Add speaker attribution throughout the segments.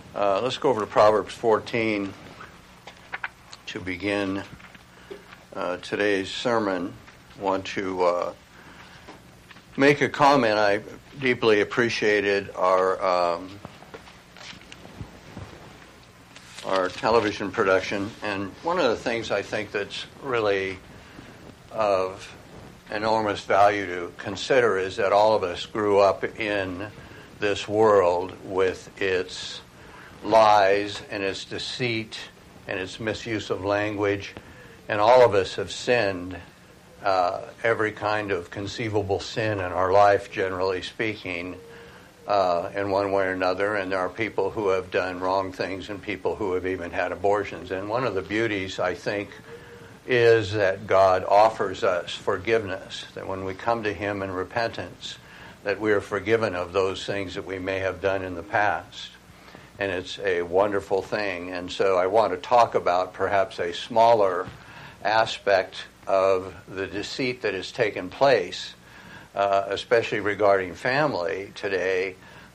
Speaker 1: Let's go over to Proverbs 14 to begin today's sermon. I want to make a comment. I deeply appreciated our television production, and one of the things I think that's really of enormous value to consider is that all of us grew up in this world with its lies and its deceit and its misuse of language, and all of us have sinned, every kind of conceivable sin in our life, generally speaking, in one way or another, and there are people who have done wrong things and people who have even had abortions. And one of the beauties, I think, is that God offers us forgiveness, that when we come to Him in repentance, that we are forgiven of those things that we may have done in the past. And it's a wonderful thing. And so I want to talk about perhaps a smaller aspect of the deceit that has taken place, especially regarding family today,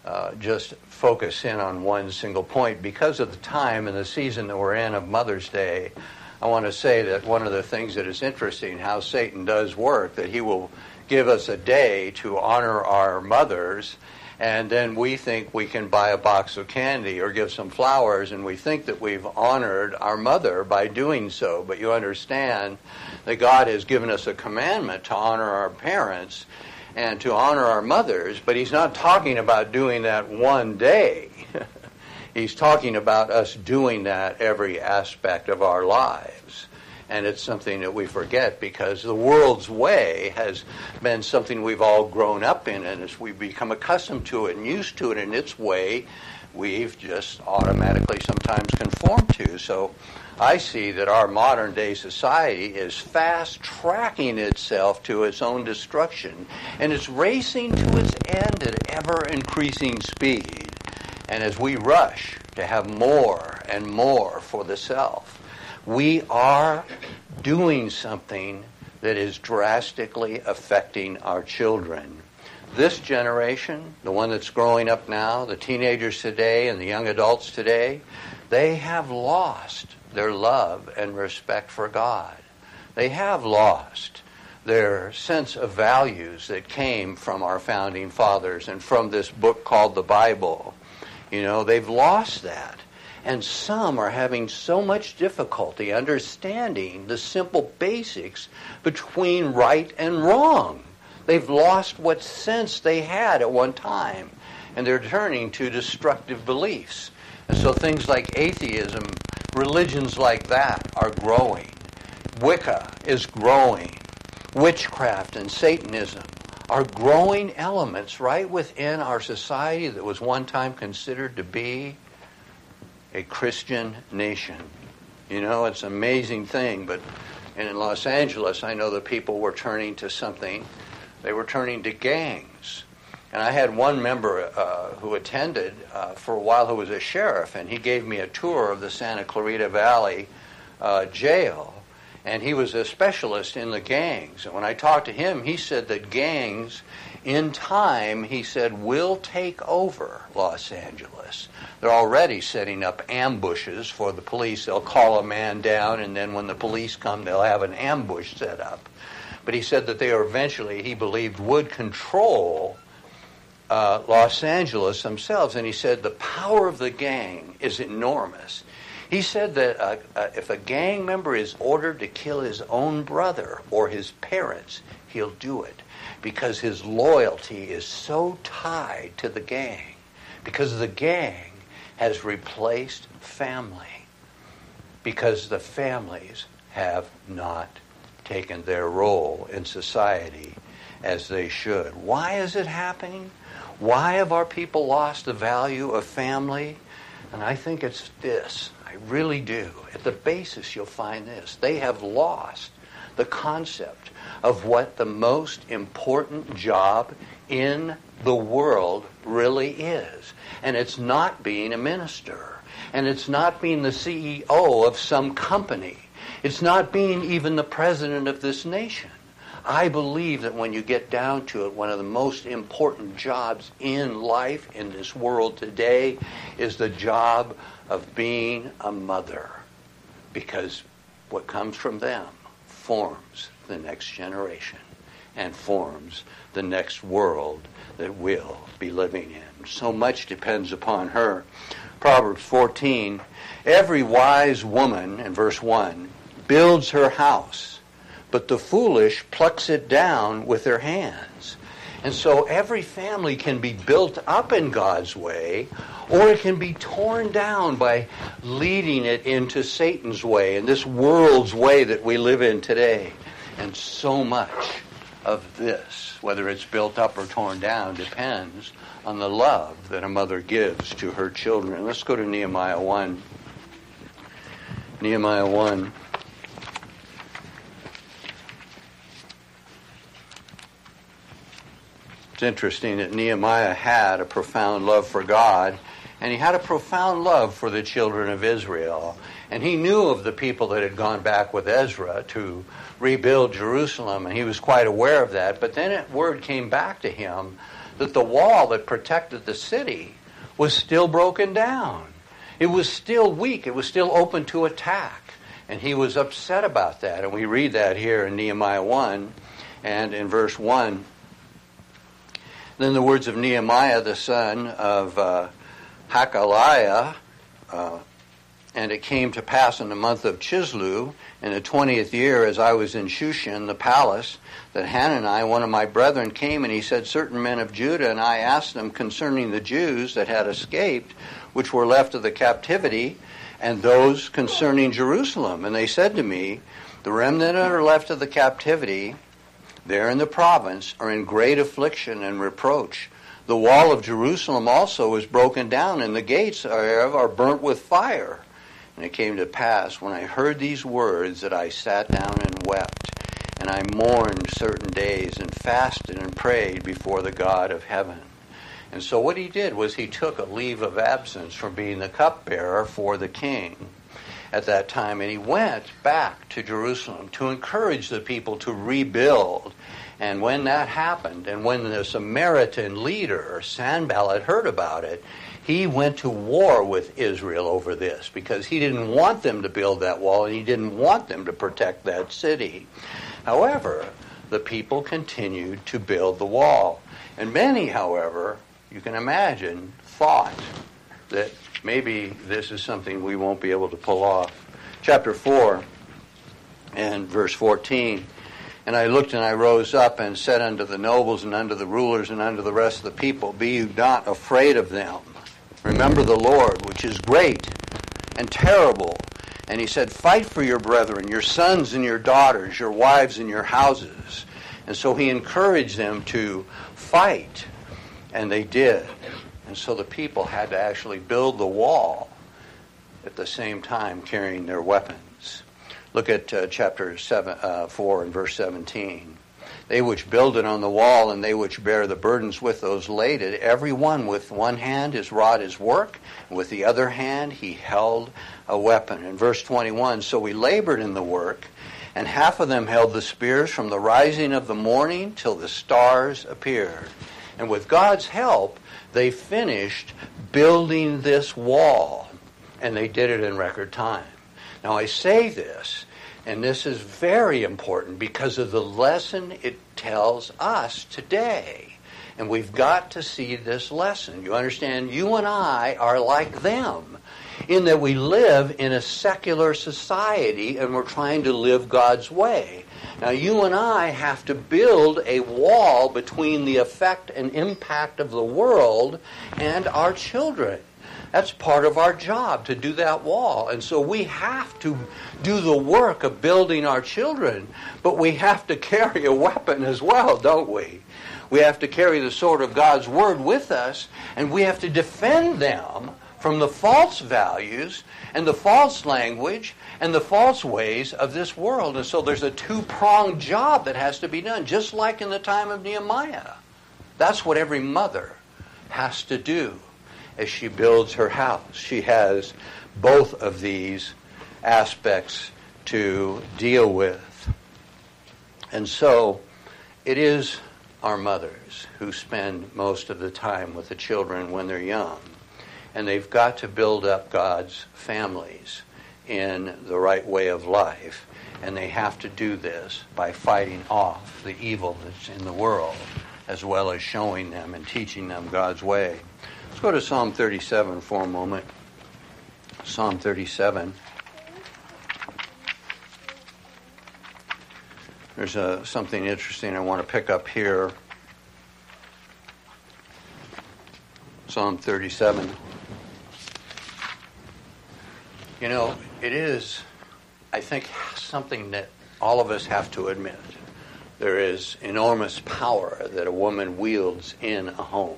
Speaker 1: just focus in on one single point. Because of the time and the season that we're in of Mother's Day, I want to say that one of the things that is interesting, how Satan does work, that he will give us a day to honor our mothers, and then we think we can buy a box of candy or give some flowers, and we think that we've honored our mother by doing so. But you understand that God has given us a commandment to honor our parents and to honor our mothers, but He's not talking about doing that one day. He's talking about us doing that every aspect of our lives. And it's something that we forget because the world's way has been something we've all grown up in, and as we've become accustomed to it and used to it in its way, we've just automatically sometimes conformed to. So I see that our modern day society is fast tracking itself to its own destruction, and it's racing to its end at ever increasing speed. And as we rush to have more and more for the self, we are doing something that is drastically affecting our children. This generation, the one that's growing up now, the teenagers today and the young adults today, they have lost their love and respect for God. They have lost their sense of values that came from our founding fathers and from this book called the Bible. You know, they've lost that. And some are having so much difficulty understanding the simple basics between right and wrong. They've lost what sense they had at one time, and they're turning to destructive beliefs. And so things like atheism, religions like that are growing. Wicca is growing. Witchcraft and Satanism are growing elements right within our society that was one time considered to be a Christian nation. You know, it's an amazing thing, but in Los Angeles, I know that people were turning to something. They were turning to gangs. And I had one member who attended for a while who was a sheriff, and he gave me a tour of the Santa Clarita Valley jail, and he was a specialist in the gangs. And when I talked to him, he said that gangs, in time, he said, will take over Los Angeles. They're already setting up ambushes for the police. They'll call a man down, and then when the police come, they'll have an ambush set up. But he said that they eventually, he believed, would control Los Angeles themselves. And he said the power of the gang is enormous. He said that if a gang member is ordered to kill his own brother or his parents, he'll do it because his loyalty is so tied to the gang, because the gang has replaced family, because the families have not taken their role in society as they should. Why is it happening? Why have our people lost the value of family? And I think it's this. I really do. At the basis, you'll find this. They have lost the concept of what the most important job in the world really is. And it's not being a minister. And it's not being the CEO of some company. It's not being even the president of this nation. I believe that when you get down to it, one of the most important jobs in life, in this world today, is the job of being a mother. Because what comes from them forms the next generation and forms the next world that we'll be living in. So much depends upon her. Proverbs 14, every wise woman, in verse 1, builds her house, but the foolish plucks it down with their hands. And so every family can be built up in God's way, or it can be torn down by leading it into Satan's way and this world's way that we live in today. And so much of this, whether it's built up or torn down, depends on the love that a mother gives to her children. Let's go to Nehemiah 1. Nehemiah 1. It's interesting that Nehemiah had a profound love for God, and he had a profound love for the children of Israel. And he knew of the people that had gone back with Ezra to rebuild Jerusalem, and he was quite aware of that. But then word came back to him that the wall that protected the city was still broken down. It was still weak. It was still open to attack. And he was upset about that. And we read that here in Nehemiah 1 and in verse 1. Then the words of Nehemiah, the son of Hakaliah, and it came to pass in the month of Chislev, in the 20th year, as I was in Shushan, the palace, that Hanani, one of my brethren, came, and he said, certain men of Judah, and I asked them concerning the Jews that had escaped, which were left of the captivity, and those concerning Jerusalem. And they said to me, the remnant that are left of the captivity, there in the province, are in great affliction and reproach. The wall of Jerusalem also is broken down, and the gates thereof are burnt with fire. And it came to pass, when I heard these words, that I sat down and wept, and I mourned certain days, and fasted and prayed before the God of heaven. And so what he did was he took a leave of absence from being the cupbearer for the king at that time, and he went back to Jerusalem to encourage the people to rebuild. And when that happened, and when the Samaritan leader, Sanballat, heard about it, he went to war with Israel over this, because he didn't want them to build that wall, and he didn't want them to protect that city. However, the people continued to build the wall. And many, however, you can imagine, thought that maybe this is something we won't be able to pull off. Chapter 4 and verse 14. And I looked and I rose up and said unto the nobles and unto the rulers and unto the rest of the people, be you not afraid of them. Remember the Lord, which is great and terrible. And he said, fight for your brethren, your sons and your daughters, your wives and your houses. And so he encouraged them to fight. And they did. And so the people had to actually build the wall at the same time carrying their weapons. Look at chapter 4 and verse 17. They which build it on the wall, and they which bear the burdens with those laid it, every one with one hand is wrought his work, and with the other hand he held a weapon. In verse 21, so we labored in the work, and half of them held the spears from the rising of the morning till the stars appeared. And with God's help, they finished building this wall, and they did it in record time. Now I say this, and this is very important because of the lesson it tells us today. And we've got to see this lesson. You understand, you and I are like them in that we live in a secular society and we're trying to live God's way. Now you and I have to build a wall between the effect and impact of the world and our children. That's part of our job, to do that wall. And so we have to do the work of building our children, but we have to carry a weapon as well, don't we? We have to carry the sword of God's word with us, and we have to defend them from the false values and the false language and the false ways of this world. And so there's a two-pronged job that has to be done, just like in the time of Nehemiah. That's what every mother has to do as she builds her house. She has both of these aspects to deal with. And so it is our mothers who spend most of the time with the children when they're young. And they've got to build up God's families in the right way of life. And they have to do this by fighting off the evil that's in the world, as well as showing them and teaching them God's way. Let's go to Psalm 37 for a moment. Psalm 37. There's something interesting I want to pick up here. Psalm 37. You know, it is, I think, something that all of us have to admit. There is enormous power that a woman wields in a home.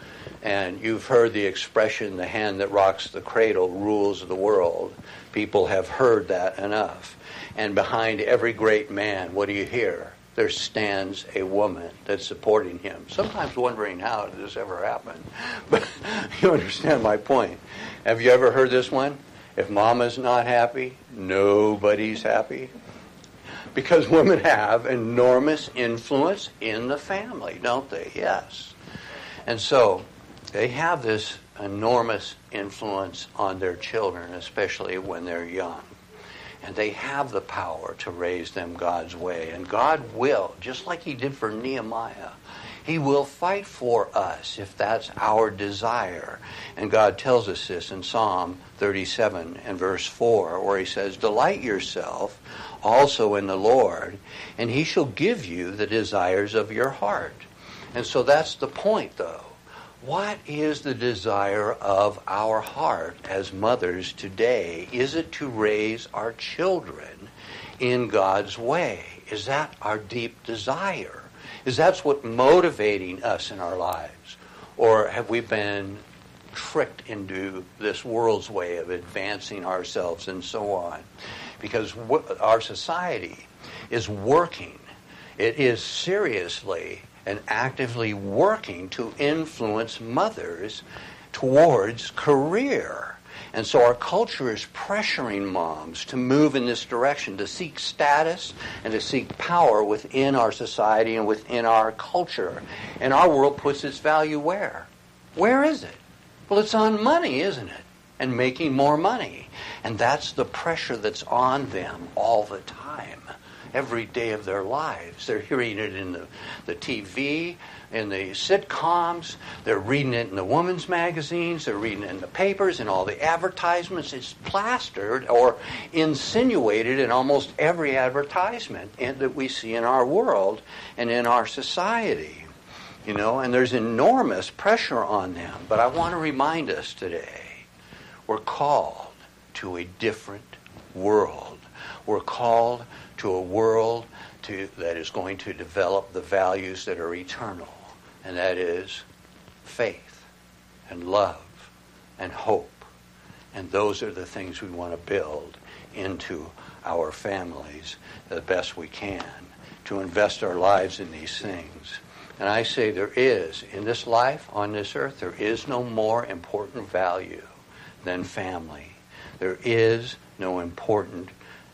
Speaker 1: And you've heard the expression, the hand that rocks the cradle rules the world. People have heard that enough. And behind every great man, what do you hear? There stands a woman that's supporting him. Sometimes wondering how did this ever happen. But you understand my point. Have you ever heard this one? If mama's not happy, nobody's happy. Because women have enormous influence in the family, don't they? Yes. And so they have this enormous influence on their children, especially when they're young. And they have the power to raise them God's way. And God will, just like he did for Nehemiah, he will fight for us if that's our desire. And God tells us this in Psalm 37 and verse 4, where he says, "Delight yourself also in the Lord, and he shall give you the desires of your heart." And so that's the point, though. What is the desire of our heart as mothers today? Is it to raise our children in God's way? Is that our deep desire? Is that what's motivating us in our lives? Or have we been tricked into this world's way of advancing ourselves and so on? Because our society is working. It is seriously and actively working to influence mothers towards career. And so our culture is pressuring moms to move in this direction, to seek status and to seek power within our society and within our culture. And our world puts its value where? Where is it? Well, it's on money, isn't it? And making more money. And that's the pressure that's on them all the time. Every day of their lives. They're hearing it in the TV, in the sitcoms. They're reading it in the women's magazines. They're reading it in the papers and all the advertisements. It's plastered or insinuated in almost every advertisement that we see in our world and in our society. You know, and there's enormous pressure on them. But I want to remind us today, we're called to a different world. We're called to a world that is going to develop the values that are eternal, and that is faith and love and hope. And those are the things we want to build into our families the best we can, to invest our lives in these things. And I say there is, in this life, on this earth, there is no more important value than family. There is no important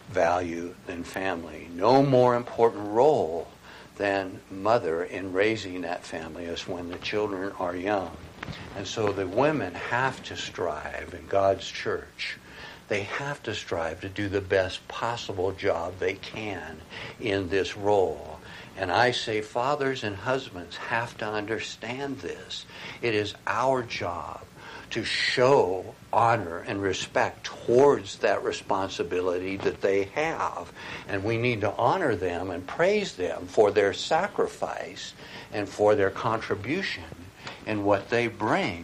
Speaker 1: value than family. No more important role than mother in raising that family as when the children are young. And so the women have to strive in God's church. They have to strive to do the best possible job they can in this role. And I say fathers and husbands have to understand this. It is our job to show honor and respect towards that responsibility that they have. And we need to honor them and praise them for their sacrifice and for their contribution and what they bring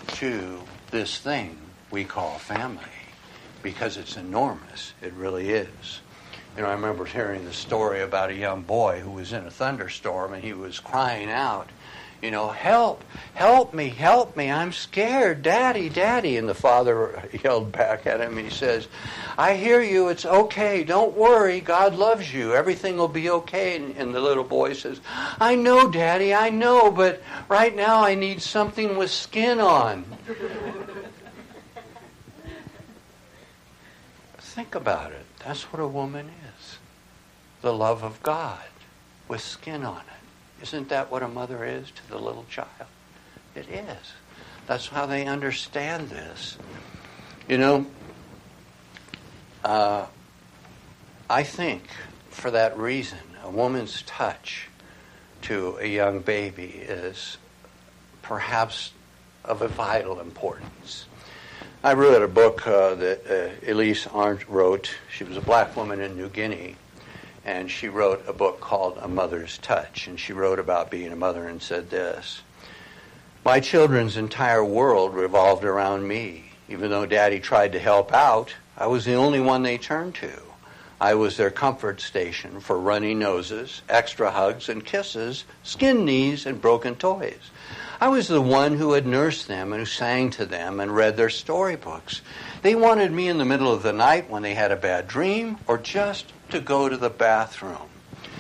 Speaker 1: to this thing we call family. Because it's enormous. It really is. You know, I remember hearing the story about a young boy who was in a thunderstorm and he was crying out, you know, help me, I'm scared, Daddy. And the father yelled back at him and he says, I hear you, it's okay, don't worry, God loves you, everything will be okay. And the little boy says, I know, Daddy, I know, but right now I need something with skin on. Think about it. That's what a woman is. The love of God with skin on it. Isn't that what a mother is to the little child? It is. That's how they understand this. I think for that reason, a woman's touch to a young baby is perhaps of a vital importance. I read a book that Elise Arndt wrote. She was a black woman in New Guinea, and she wrote a book called A Mother's Touch, and she wrote about being a mother and said this: "My children's entire world revolved around me. Even though Daddy tried to help out, I was the only one they turned to. I was their comfort station for runny noses, extra hugs and kisses, skinned knees, and broken toys. I was the one who had nursed them and who sang to them and read their storybooks. They wanted me in the middle of the night when they had a bad dream or just to go to the bathroom."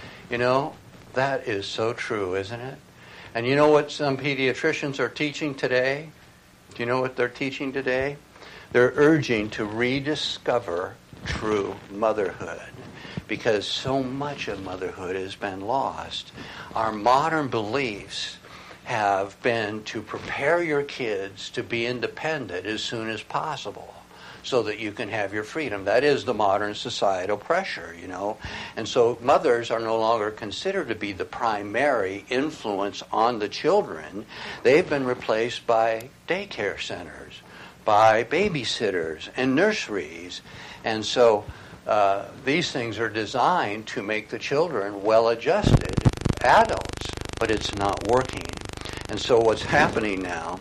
Speaker 1: That is so true, isn't it? And you know what some pediatricians are teaching today? Do you know what they're teaching today? They're urging to rediscover true motherhood, because so much of motherhood has been lost. Our modern beliefs have been to prepare your kids to be independent as soon as possible so that you can have your freedom. That is the modern societal pressure, And so mothers are no longer considered to be the primary influence on the children. They've been replaced by daycare centers, by babysitters and nurseries. And so these things are designed to make the children well-adjusted adults, but it's not working. And so what's happening now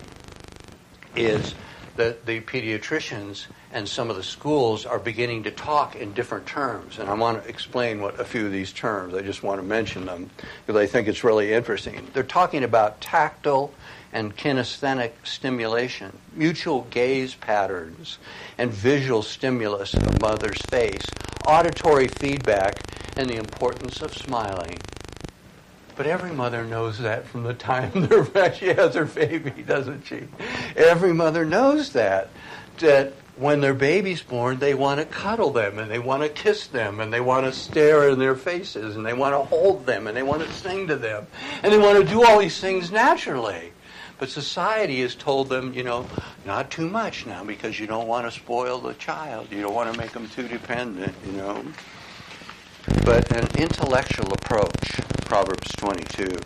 Speaker 1: is that the pediatricians and some of the schools are beginning to talk in different terms. And I want to explain what a few of these terms. I just want to mention them because I think it's really interesting. They're talking about tactile and kinesthetic stimulation, mutual gaze patterns, and visual stimulus of a mother's face, auditory feedback, and the importance of smiling. But every mother knows that from the time she has her baby, doesn't she? Every mother knows that when their baby's born, they want to cuddle them, and they want to kiss them, and they want to stare in their faces, and they want to hold them, and they want to sing to them, and they want to do all these things naturally. But society has told them, not too much now, because you don't want to spoil the child. You don't want to make them too dependent, But an intellectual approach, Proverbs 22,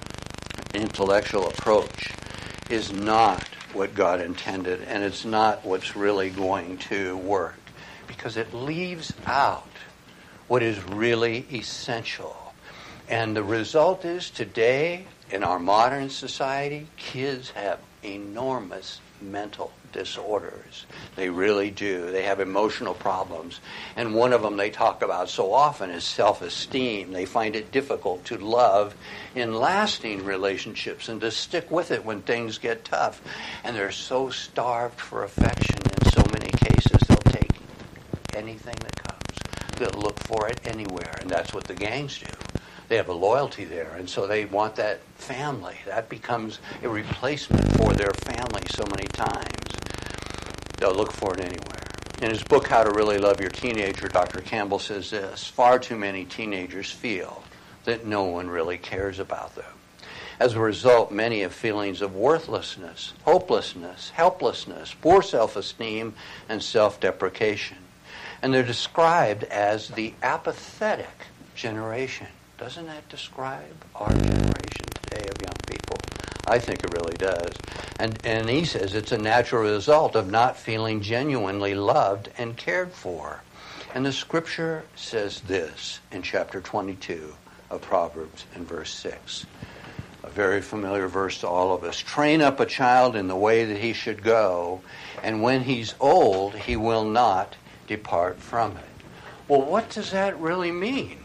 Speaker 1: intellectual approach is not what God intended, and it's not what's really going to work, because it leaves out what is really essential. And the result is today, in our modern society, kids have enormous mental disorders. They really do. They have emotional problems. And one of them they talk about so often is self-esteem. They find it difficult to love in lasting relationships and to stick with it when things get tough. And they're so starved for affection in so many cases, they'll take anything that comes. They'll look for it anywhere. And that's what the gangs do. They have a loyalty there, and so they want that family. That becomes a replacement for their family so many times. They'll look for it anywhere. In his book, How to Really Love Your Teenager, Dr. Campbell says this: far too many teenagers feel that no one really cares about them. As a result, many have feelings of worthlessness, hopelessness, helplessness, poor self-esteem, and self-deprecation. And they're described as the apathetic generation. Doesn't that describe our generation today of young people? I think it really does. And he says it's a natural result of not feeling genuinely loved and cared for. And the scripture says this in chapter 22 of Proverbs in verse 6. A very familiar verse to all of us. Train up a child in the way that he should go, and when he's old, he will not depart from it. Well, what does that really mean?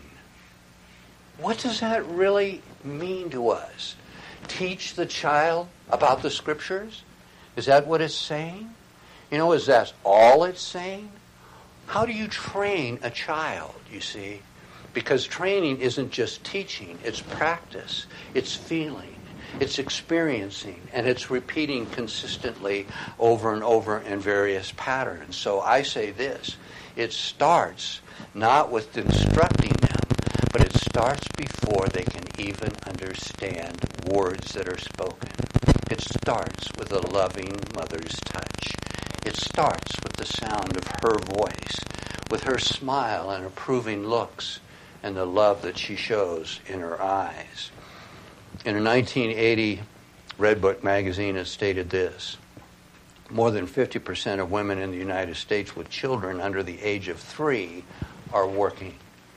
Speaker 1: What does that really mean to us? Teach the child about the scriptures? Is that what it's saying? Is that all it's saying? How do you train a child, you see? Because training isn't just teaching, it's practice, it's feeling, it's experiencing, and it's repeating consistently over and over in various patterns. So I say this: it starts not with instructing them, but it starts starts before they can even understand words that are spoken. It starts with a loving mother's touch. It starts with the sound of her voice, with her smile and approving looks, and the love that she shows in her eyes. In a 1980 Red Book magazine, it stated this: more than 50% of women in the United States with children under the age of 3 are working.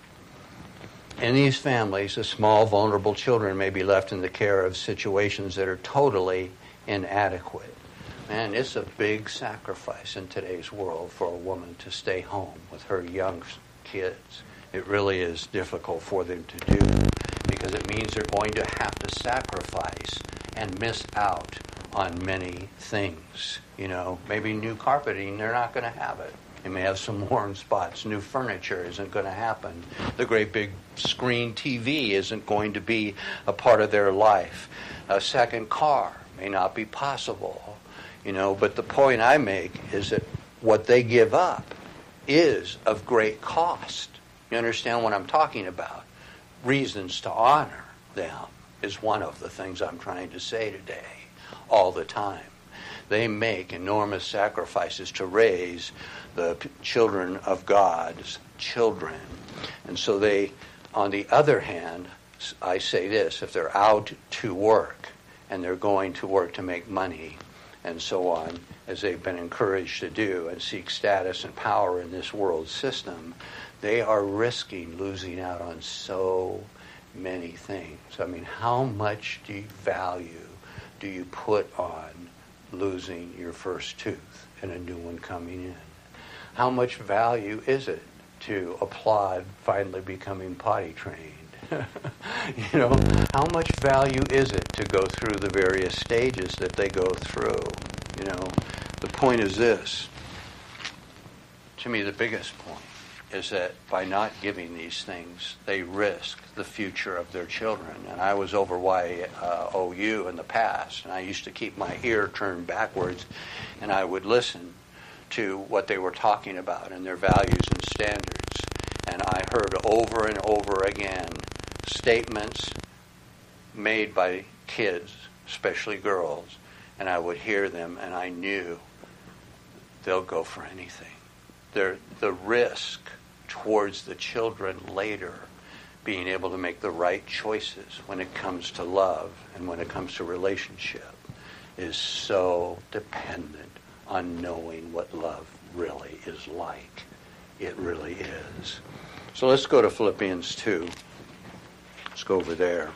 Speaker 1: In these families, the small, vulnerable children may be left in the care of situations that are totally inadequate. Man, it's a big sacrifice in today's world for a woman to stay home with her young kids. It really is difficult for them to do because it means they're going to have to sacrifice and miss out on many things. You know, maybe new carpeting, they're not going to have it. They may have some warm spots. New furniture isn't going to happen. The great big screen TV isn't going to be a part of their life. A second car may not be possible. You know, but the point I make is that what they give up is of great cost. You understand what I'm talking about? Reasons to honor them is one of the things I'm trying to say today all the time. They make enormous sacrifices to raise the children of God's children. And so they, on the other hand, I say this, if they're out to work and they're going to work to make money and so on, as they've been encouraged to do and seek status and power in this world system, they are risking losing out on so many things. I mean, how much value do you put on losing your first tooth and a new one coming in? How much value is it to applaud finally becoming potty trained? You know, how much value is it to go through the various stages that they go through? You know, the point is this. To me, the biggest point is that by not giving these things, they risk the future of their children. And I was over YOU in the past, and I used to keep my ear turned backwards, and I would listen to what they were talking about and their values and standards. And I heard over and over again statements made by kids, especially girls, and I would hear them, and I knew they'll go for anything. The risk towards the children later being able to make the right choices when it comes to love and when it comes to relationship is so dependent on knowing what love really is like. It really is. So let's go to Philippians 2. Let's go over there.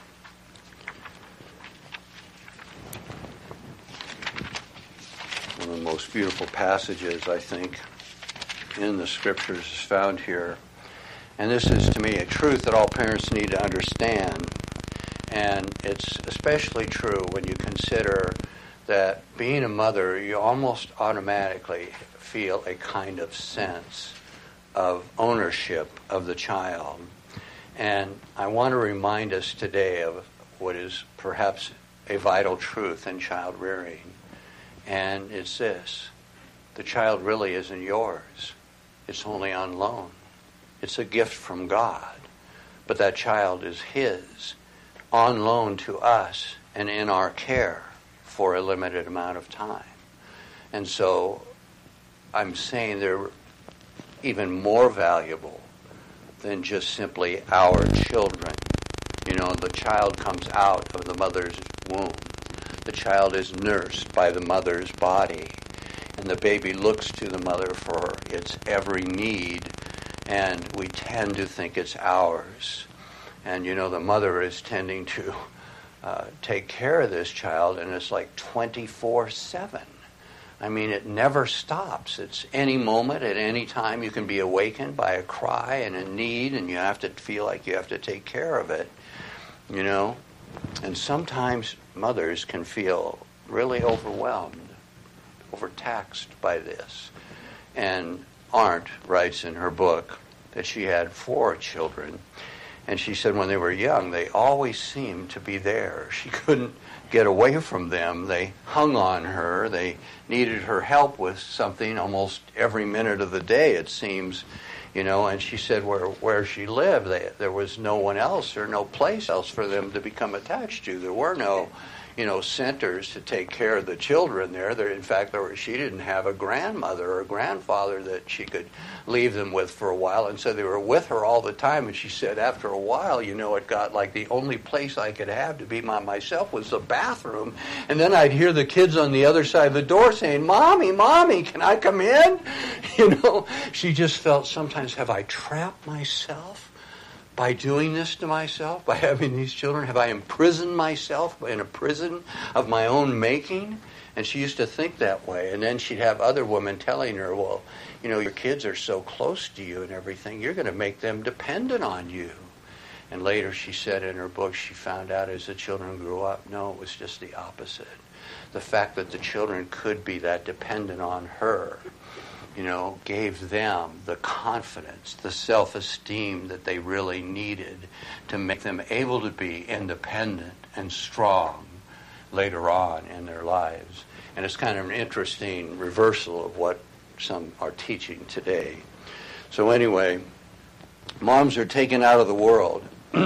Speaker 1: One of the most beautiful passages, I think, in the scriptures is found here. And this is, to me, a truth that all parents need to understand. And it's especially true when you consider that being a mother, you almost automatically feel a kind of sense of ownership of the child. And I want to remind us today of what is perhaps a vital truth in child rearing. And it's this: the child really isn't yours. It's only on loan. It's a gift from God. But that child is His, on loan to us and in our care for a limited amount of time. And so I'm saying they're even more valuable than just simply our children. You know, the child comes out of the mother's womb. The child is nursed by the mother's body. And the baby looks to the mother for its every need. And we tend to think it's ours. And, you know, the mother is tending to take care of this child, and it's like 24/7. I mean, it never stops. It's any moment, at any time, you can be awakened by a cry and a need, and you have to feel like you have to take care of it, you know. And sometimes mothers can feel really overwhelmed, overtaxed by this. And Arndt writes in her book that she had 4 children, And she said when they were young, they always seemed to be there. She couldn't get away from them. They hung on her. They needed her help with something almost every minute of the day, it seems. And she said where she lived, there was no one else or no place else for them to become attached to. There were no, centers to take care of the children there. In fact, she didn't have a grandmother or a grandfather that she could leave them with for a while. And so they were with her all the time. And she said after a while, it got like the only place I could have to be by myself was the bathroom. And then I'd hear the kids on the other side of the door saying, "Mommy, Mommy, can I come in?" She just felt sometimes, have I trapped myself by doing this to myself, by having these children? Have I imprisoned myself in a prison of my own making? And she used to think that way. And then she'd have other women telling her, well, your kids are so close to you and everything, you're going to make them dependent on you. And later she said in her book, she found out as the children grew up, no, it was just the opposite. The fact that the children could be that dependent on her, gave them the confidence, the self-esteem that they really needed to make them able to be independent and strong later on in their lives. And it's kind of an interesting reversal of what some are teaching today. So anyway, moms are taken out of the world.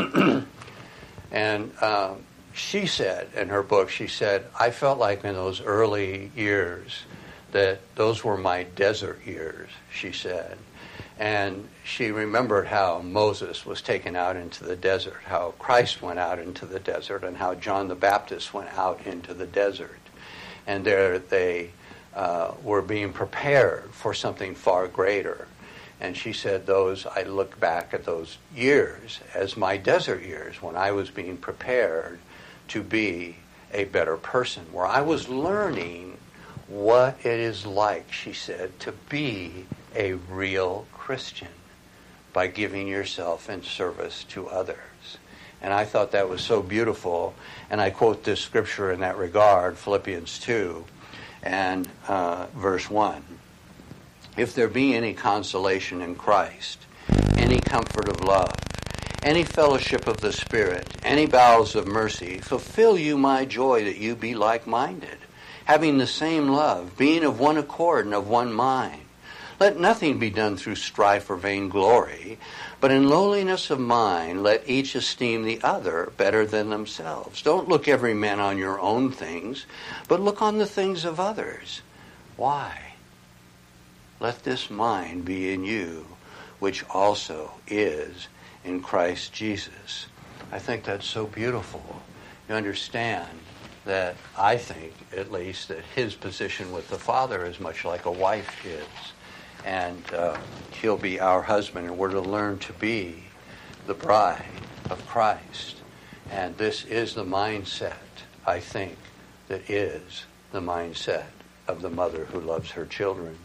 Speaker 1: And she said in her book, I felt like in those early years that those were my desert years, she said. And she remembered how Moses was taken out into the desert, how Christ went out into the desert, and how John the Baptist went out into the desert. And there they were being prepared for something far greater. And she said I look back at those years as my desert years, when I was being prepared to be a better person, where I was learning what it is like, she said, to be a real Christian by giving yourself in service to others. And I thought that was so beautiful. And I quote this scripture in that regard, Philippians 2 and verse 1. If there be any consolation in Christ, any comfort of love, any fellowship of the Spirit, any bowels of mercy, fulfill you my joy that you be like-minded, having the same love, being of one accord and of one mind. Let nothing be done through strife or vainglory, but in lowliness of mind let each esteem the other better than themselves. Don't look every man on your own things, but look on the things of others. Why? Let this mind be in you, which also is in Christ Jesus. I think that's so beautiful. You understand that I think, at least, that his position with the Father is much like a wife is. And he'll be our husband, and we're to learn to be the bride of Christ. And this is the mindset, I think, that is the mindset of the mother who loves her children.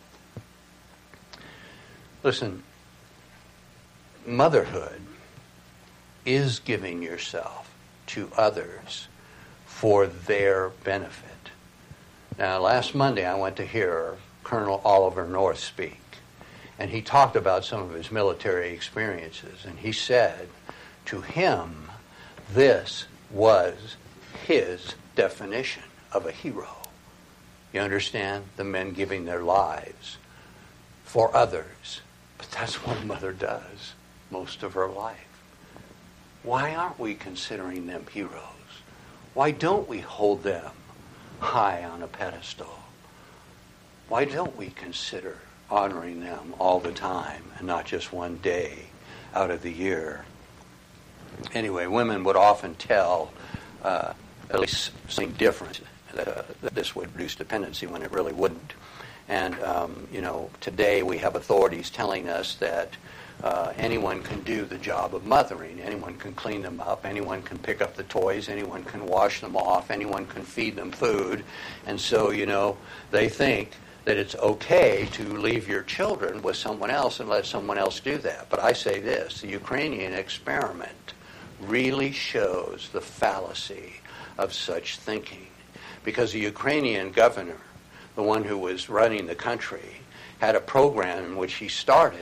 Speaker 1: Listen, motherhood is giving yourself to others for their benefit. Now, last Monday I went to hear Colonel Oliver North speak, and he talked about some of his military experiences, and he said to him this was his definition of a hero. You understand? The men giving their lives for others. But that's what a mother does most of her life. Why aren't we considering them heroes? Why don't we hold them high on a pedestal? Why don't we consider honoring them all the time and not just one day out of the year? Anyway, women would often tell at least something different, that this would reduce dependency when it really wouldn't. And, today we have authorities telling us that anyone can do the job of mothering. Anyone can clean them up. Anyone can pick up the toys. Anyone can wash them off. Anyone can feed them food. And so, they think that it's okay to leave your children with someone else and let someone else do that. But I say this, the Ukrainian experiment really shows the fallacy of such thinking. Because the Ukrainian governor, the one who was running the country, had a program in which he started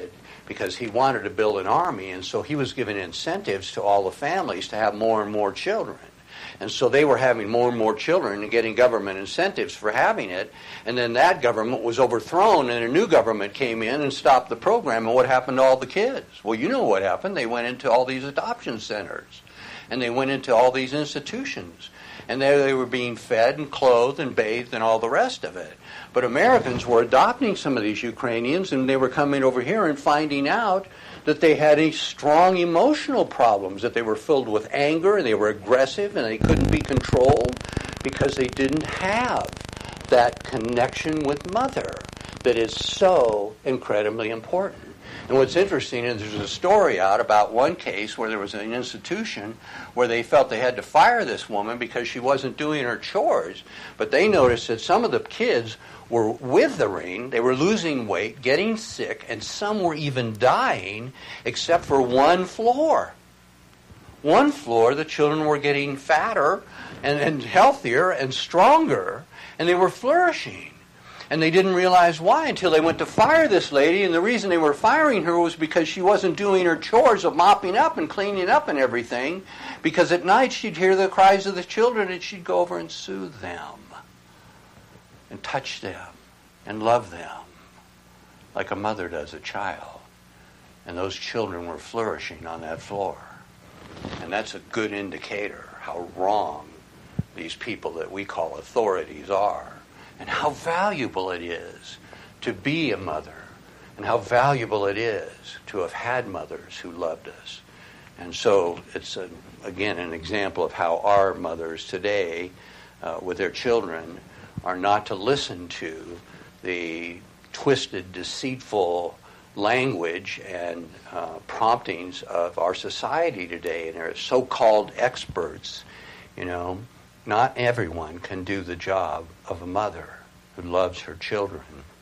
Speaker 1: because he wanted to build an army, and so he was giving incentives to all the families to have more and more children. And so they were having more and more children and getting government incentives for having it. And then that government was overthrown, and a new government came in and stopped the program. And what happened to all the kids? Well, you know what happened. They went into all these adoption centers, and they went into all these institutions. And there they were being fed and clothed and bathed and all the rest of it. But Americans were adopting some of these Ukrainians, and they were coming over here and finding out that they had these strong emotional problems, that they were filled with anger, and they were aggressive, and they couldn't be controlled because they didn't have that connection with mother that is so incredibly important. And what's interesting is there's a story out about one case where there was an institution where they felt they had to fire this woman because she wasn't doing her chores, but they noticed that some of the kids were withering, they were losing weight, getting sick, and some were even dying, except for one floor. One floor, the children were getting fatter and healthier and stronger, and they were flourishing. And they didn't realize why until they went to fire this lady, and the reason they were firing her was because she wasn't doing her chores of mopping up and cleaning up and everything, because at night she'd hear the cries of the children, and she'd go over and soothe them and touch them and love them like a mother does a child. And those children were flourishing on that floor. And that's a good indicator how wrong these people that we call authorities are, and how valuable it is to be a mother, and how valuable it is to have had mothers who loved us. And so it's, again, an example of how our mothers today, with their children, are not to listen to the twisted, deceitful language and promptings of our society today, and their so-called experts. You know, not everyone can do the job of a mother who loves her children.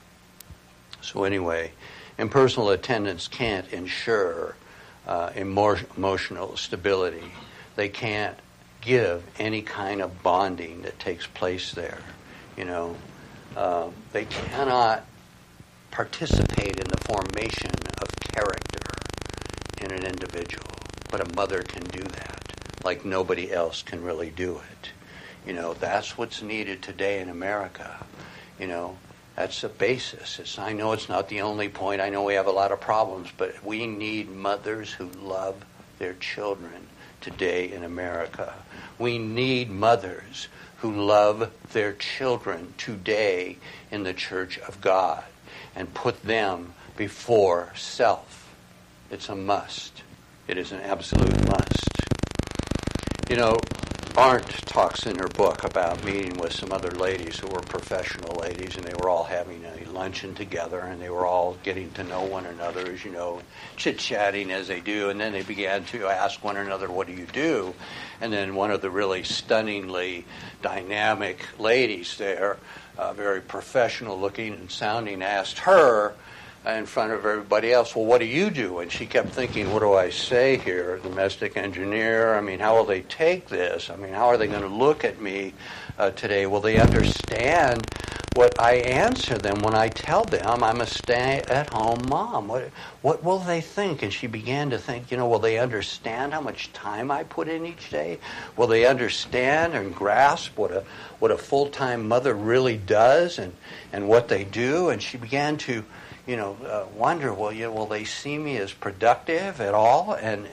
Speaker 1: So anyway, impersonal attendants can't ensure emotional stability. They can't give any kind of bonding that takes place there. You know, they cannot participate in the formation of character in an individual, but a mother can do that like nobody else can really do it. You know, that's what's needed today in America. You know, that's the basis. I know it's not the only point. I know we have a lot of problems, but we need mothers who love their children today in America. We need mothers who love their children today in the Church of God and put them before self. It's a must. It is an absolute must. You know, Arndt talks in her book about meeting with some other ladies who were professional ladies, and they were all having a luncheon together, and they were all getting to know one another, as you know, chit-chatting as they do, and then they began to ask one another, what do you do? And then one of the really stunningly dynamic ladies there, very professional looking and sounding, asked her in front of everybody else, well, what do you do? And she kept thinking, what do I say here? Domestic engineer? I mean, how will they take this? I mean, how are they going to look at me today? Will they understand what I answer them when I tell them I'm a stay-at-home mom? What will they think? And she began to think, you know, will they understand how much time I put in each day? Will they understand and grasp what a full-time mother really does and what they do? And she began to wonder, well, will they see me as productive at all and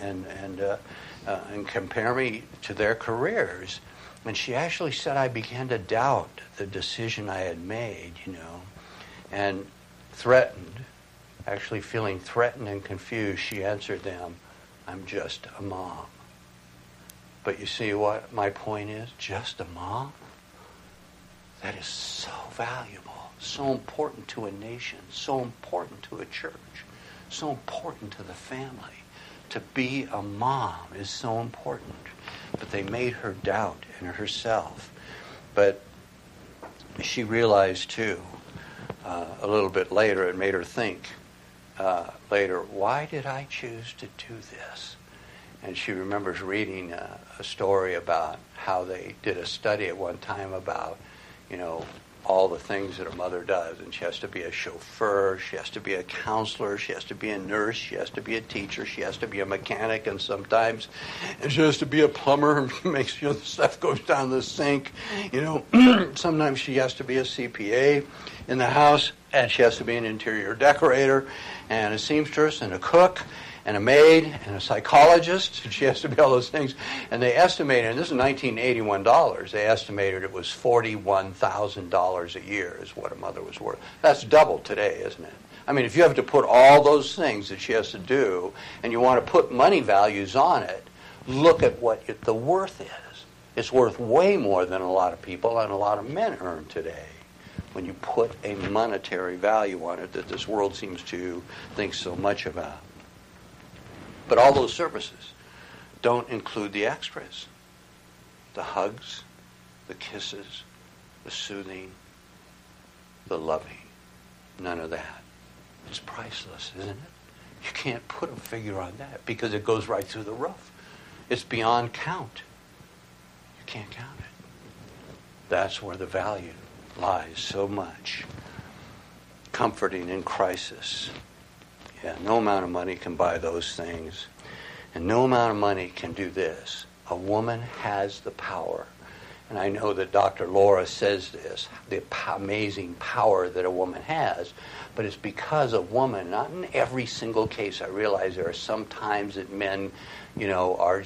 Speaker 1: compare me to their careers? And she actually said, I began to doubt the decision I had made, and threatened, actually feeling threatened and confused, she answered them, I'm just a mom. But you see what my point is? Just a mom? That is so valuable. So important to a nation, so important to a church, so important to the family. To be a mom is so important. But they made her doubt in herself. But she realized, too, a little bit later, it made her think later, why did I choose to do this? And she remembers reading a story about how they did a study at one time about, all the things that a mother does. And she has to be a chauffeur, she has to be a counselor, she has to be a nurse, she has to be a teacher, she has to be a mechanic, and sometimes she has to be a plumber and make sure the stuff goes down the sink. Sometimes she has to be a CPA in the house, and she has to be an interior decorator, and a seamstress, and a cook, and a maid, and a psychologist, and she has to be all those things. And they estimated, and this is $1981, they estimated it was $41,000 a year is what a mother was worth. That's double today, isn't it? I mean, if you have to put all those things that she has to do, and you want to put money values on it, look at what the worth is. It's worth way more than a lot of people and a lot of men earn today when you put a monetary value on it that this world seems to think so much about. But all those services don't include the extras. The hugs, the kisses, the soothing, the loving. None of that. It's priceless, isn't it? You can't put a figure on that because it goes right through the roof. It's beyond count. You can't count it. That's where the value lies so much. Comforting in crisis. Yeah, no amount of money can buy those things. And no amount of money can do this. A woman has the power. And I know that Dr. Laura says this, the amazing power that a woman has. But it's because a woman, not in every single case. I realize there are some times that men, are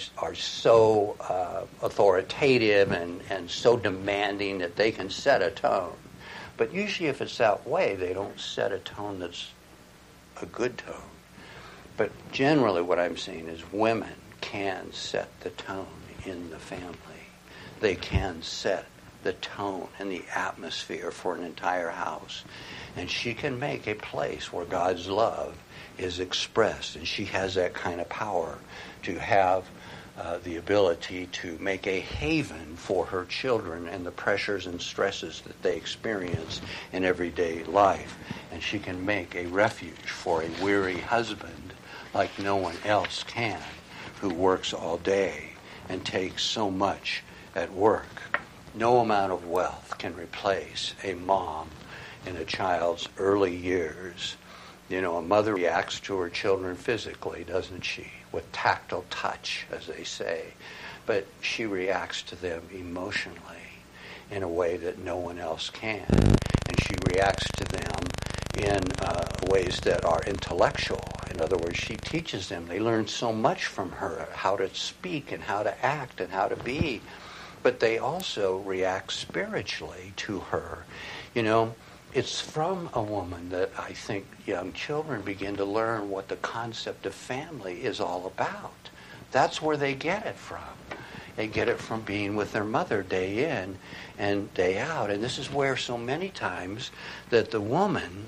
Speaker 1: so authoritative and so demanding that they can set a tone. But usually if it's that way, they don't set a tone that's a good tone. But generally what I'm saying is women can set the tone in the family. They can set the tone and the atmosphere for an entire house. And she can make a place where God's love is expressed. And she has that kind of power to have the ability to make a haven for her children and the pressures and stresses that they experience in everyday life. And she can make a refuge for a weary husband like no one else can, who works all day and takes so much at work. No amount of wealth can replace a mom in a child's early years. A mother reacts to her children physically, doesn't she? With tactile touch, as they say. But she reacts to them emotionally in a way that no one else can. And she reacts to them in ways that are intellectual. In other words, she teaches them. They learn so much from her, how to speak and how to act and how to be. But they also react spiritually to her. It's from a woman that I think young children begin to learn what the concept of family is all about. That's where they get it from. They get it from being with their mother day in and day out. And this is where so many times that the woman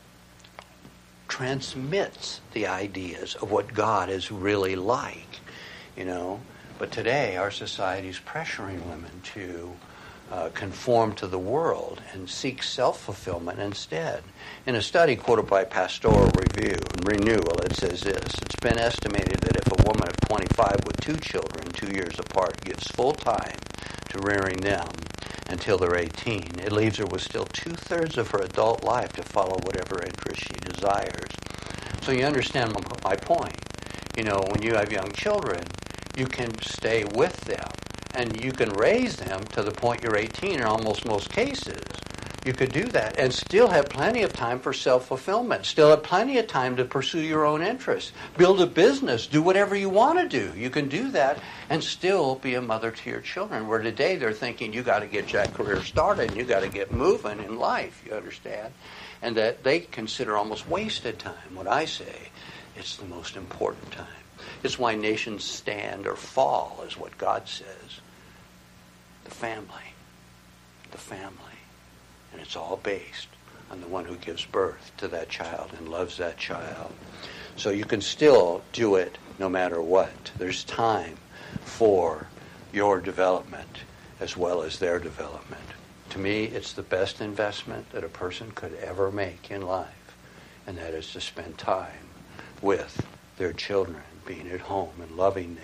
Speaker 1: transmits the ideas of what God is really like, But today our society is pressuring women to conform to the world and seek self-fulfillment instead. In a study quoted by Pastoral Review and Renewal, it says this: it's been estimated that if a woman of 25 with 2 children 2 years apart gives full time to rearing them until they're 18, it leaves her with still 2/3 of her adult life to follow whatever interest she desires. So you understand my point. When you have young children, you can stay with them and you can raise them to the point you're 18 in almost most cases. You could do that and still have plenty of time for self-fulfillment, still have plenty of time to pursue your own interests, build a business, do whatever you want to do. You can do that and still be a mother to your children, where today they're thinking you got to get that career started and you got to get moving in life, you understand? And that they consider almost wasted time. What I say, it's the most important time. It's why nations stand or fall, is what God says. The family. The family. And it's all based on the one who gives birth to that child and loves that child. So you can still do it no matter what. There's time for your development as well as their development. To me, it's the best investment that a person could ever make in life, and that is to spend time with their children, being at home and loving them.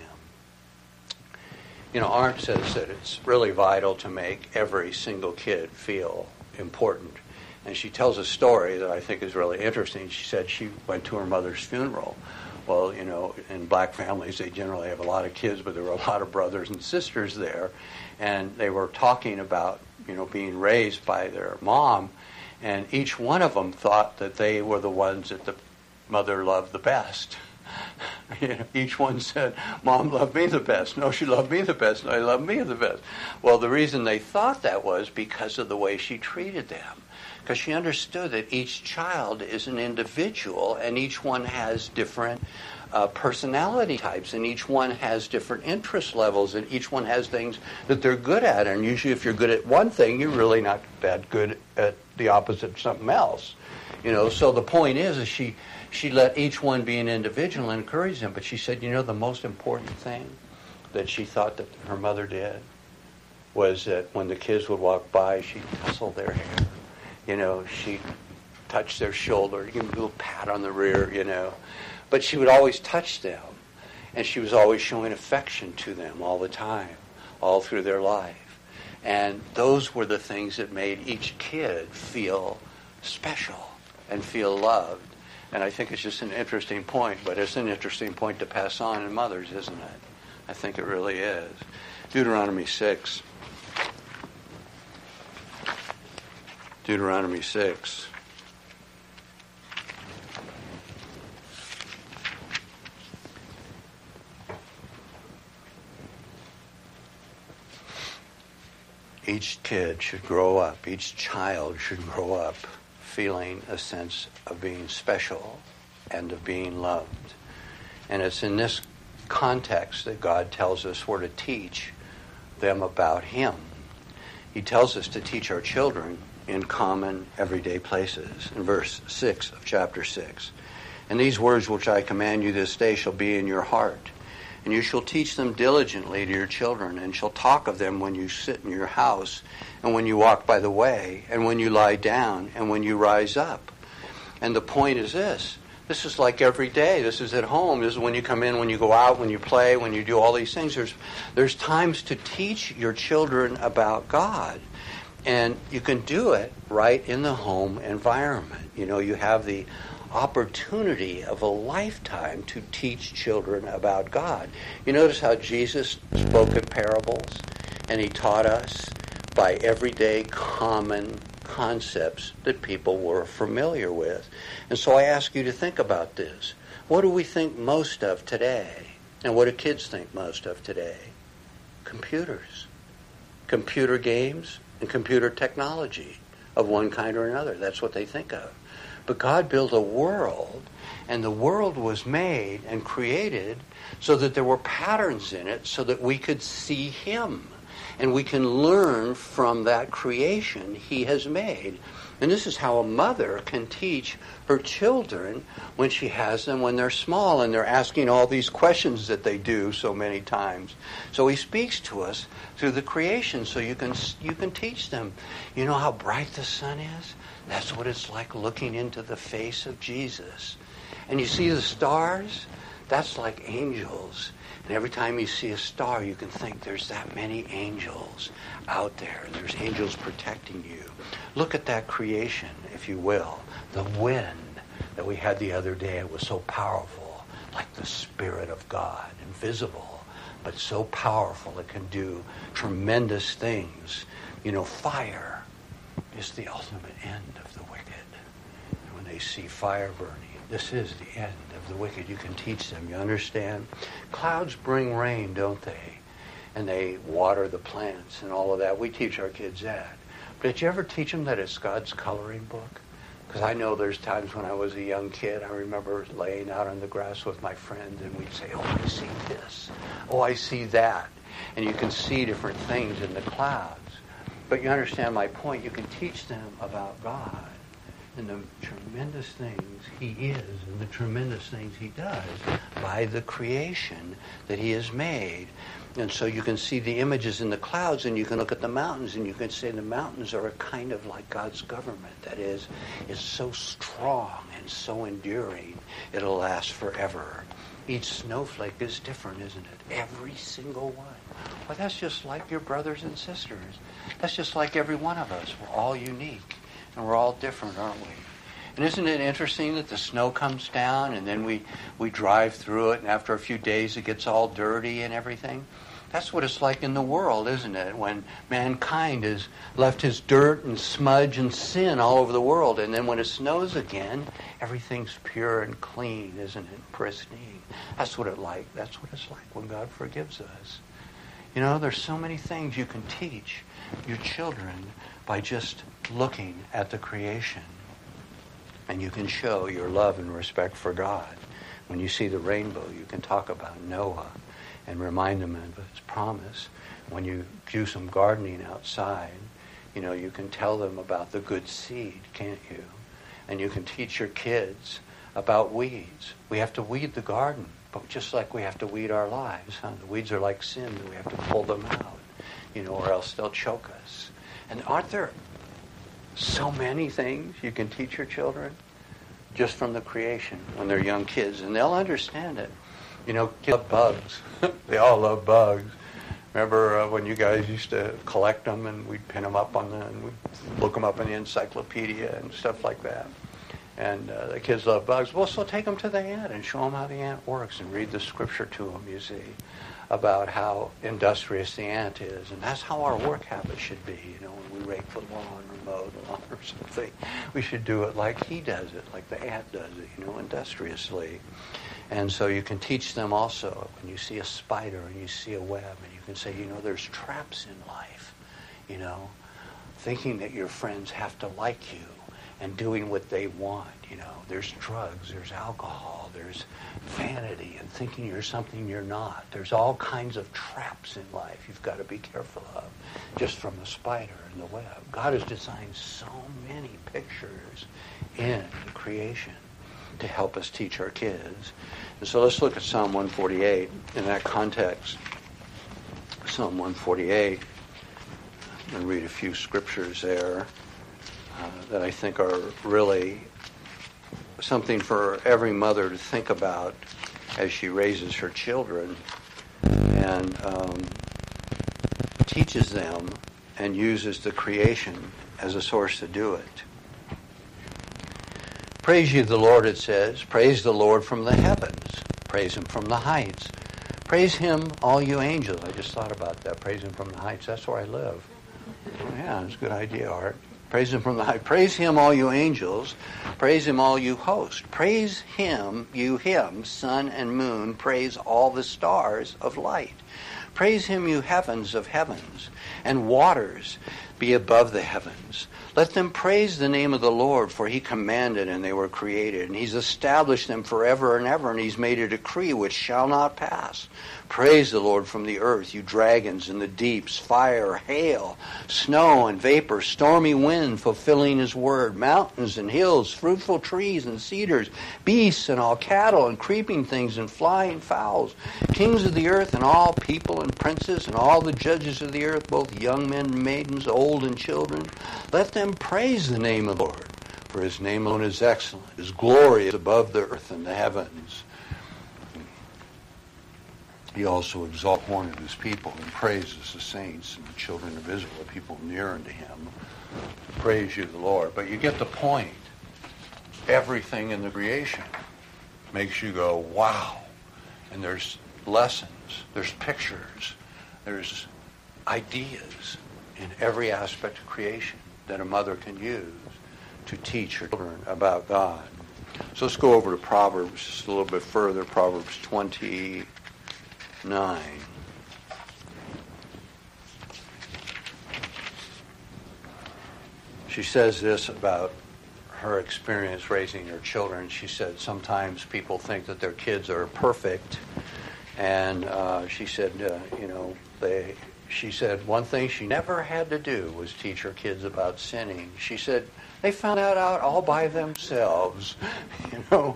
Speaker 1: Arndt says that it's really vital to make every single kid feel important. And she tells a story that I think is really interesting. She said she went to her mother's funeral. Well, you know, in black families, they generally have a lot of kids, but there were a lot of brothers and sisters there. And they were talking about, you know, being raised by their mom. And each one of them thought that they were the ones that the mother loved the best. You know, each one said, Mom loved me the best. No, she loved me the best. No, she loved me the best. Well, the reason they thought that was because of the way she treated them. Because she understood that each child is an individual and each one has different personality types, and each one has different interest levels, and each one has things that they're good at. And usually if you're good at one thing, you're really not that good at the opposite of something else. You know, so the point is she let each one be an individual and encourage them. But she said, you know, the most important thing that she thought that her mother did was that when the kids would walk by, she'd tussle their hair. You know, she'd touch their shoulder, give them a little pat on the rear, you know. But she would always touch them. And she was always showing affection to them all the time, all through their life. And those were the things that made each kid feel special and feel loved. And I think it's just an interesting point, but it's an interesting point to pass on in mothers, isn't it? I think it really is. Deuteronomy 6. Deuteronomy 6. Each kid should grow up, each child should grow up feeling a sense of being special and of being loved. And it's in this context that God tells us we're to teach them about Him. He tells us to teach our children in common, everyday places. In verse 6 of chapter 6. And these words which I command you this day shall be in your heart. And you shall teach them diligently to your children, and shall talk of them when you sit in your house, and when you walk by the way, and when you lie down, and when you rise up. And the point is this. This is like every day. This is at home. This is when you come in, when you go out, when you play, when you do all these things. There's times to teach your children about God. And you can do it right in the home environment. You know, you have the opportunity of a lifetime to teach children about God. You notice how Jesus spoke in parables, and He taught us by everyday common concepts that people were familiar with. And so I ask you to think about this. What do we think most of today? And what do kids think most of today? Computers. Computer games and computer technology of one kind or another. That's what they think of. But God built a world, and the world was made and created so that there were patterns in it so that we could see Him. And we can learn from that creation He has made. And this is how a mother can teach her children when she has them when they're small and they're asking all these questions that they do so many times. So He speaks to us through the creation so you can teach them. You know how bright the sun is? That's what it's like looking into the face of Jesus. And you see the stars? That's like angels. And every time you see a star, you can think there's that many angels out there. And there's angels protecting you. Look at that creation, if you will. The wind that we had the other day, it was so powerful, like the Spirit of God, invisible, but so powerful it can do tremendous things. You know, fire is the ultimate end of the wicked. And when they see fire burning, this is the end of the wicked. You can teach them, you understand? Clouds bring rain, don't they? And they water the plants and all of that. We teach our kids that. But did you ever teach them that it's God's coloring book? Because I know there's times when I was a young kid, I remember laying out on the grass with my friends, and we'd say, oh, I see this. Oh, I see that. And you can see different things in the clouds. But you understand my point. You can teach them about God and the tremendous things He is and the tremendous things He does by the creation that He has made. And so you can see the images in the clouds, and you can look at the mountains, and you can say the mountains are a kind of like God's government. That is, it's so strong and so enduring, it'll last forever. Each snowflake is different, isn't it? Every single one. Well, that's just like your brothers and sisters. That's just like every one of us. We're all unique, and we're all different, aren't we? And isn't it interesting that the snow comes down, and then we drive through it, and after a few days it gets all dirty and everything? That's what it's like in the world, isn't it? When mankind has left his dirt and smudge and sin all over the world. And then when it snows again, everything's pure and clean, isn't it? Pristine. That's what it's like when God forgives us. You know, there's so many things you can teach your children by just looking at the creation. And you can show your love and respect for God. When you see the rainbow, you can talk about Noah and remind them of his promise. When you do some gardening outside, you know, you can tell them about the good seed, can't you? And you can teach your kids about weeds. We have to weed the garden, but just like we have to weed our lives. The weeds are like sin, we have to pull them out, you know, or else they'll choke us. And aren't there so many things you can teach your children just from the creation when they're young kids? And they'll understand it. You know, kids love bugs. They all love bugs. Remember when you guys used to collect them and we'd pin them up and we'd look them up in the encyclopedia and stuff like that. And the kids love bugs. Well, so take them to the ant and show them how the ant works and read the scripture to them, you see, about how industrious the ant is. And that's how our work habit should be. You know, when we rake the lawn or mow the lawn or something, we should do it like he does it, like the ant does it, you know, industriously. And so you can teach them also when you see a spider and you see a web, and you can say, you know, there's traps in life, you know, thinking that your friends have to like you and doing what they want, you know. There's drugs, there's alcohol, there's vanity and thinking you're something you're not. There's all kinds of traps in life you've got to be careful of, just from the spider and the web. God has designed so many pictures in creation to help us teach our kids. And so let's look at Psalm 148 in that context. Psalm 148. I'm going to read a few scriptures there that I think are really something for every mother to think about as she raises her children and teaches them and uses the creation as a source to do it. Praise ye the Lord, it says. Praise the Lord from the heavens. Praise him from the heights. Praise him, all you angels. I just thought about that. Praise him from the heights. That's where I live. Yeah, it's a good idea, Art. Praise him from the heights. Praise him, all you angels. Praise him, all you hosts. Praise him, you him, sun and moon. Praise all the stars of light. Praise him, you heavens of heavens, and waters be above the heavens. Let them praise the name of the Lord, for he commanded and they were created. And he's established them forever and ever, and he's made a decree which shall not pass. Praise the Lord from the earth, you dragons in the deeps, fire, hail, snow and vapor, stormy wind fulfilling his word, mountains and hills, fruitful trees and cedars, beasts and all cattle and creeping things and flying fowls, kings of the earth and all people and princes and all the judges of the earth, both young men and maidens, old and children. Let them praise the name of the Lord, for his name alone is excellent. His glory is above the earth and the heavens. He also exalts one of his people and praises the saints and the children of Israel, the people near unto him. Praise you, the Lord. But you get the point. Everything in the creation makes you go, wow. And there's lessons, there's pictures, there's ideas in every aspect of creation that a mother can use to teach her children about God. So let's go over to Proverbs just a little bit further. Proverbs 29. She says this about her experience raising her children. She said sometimes people think that their kids are perfect, and she said, she said one thing she never had to do was teach her kids about sinning. She said they found that out all by themselves, you know.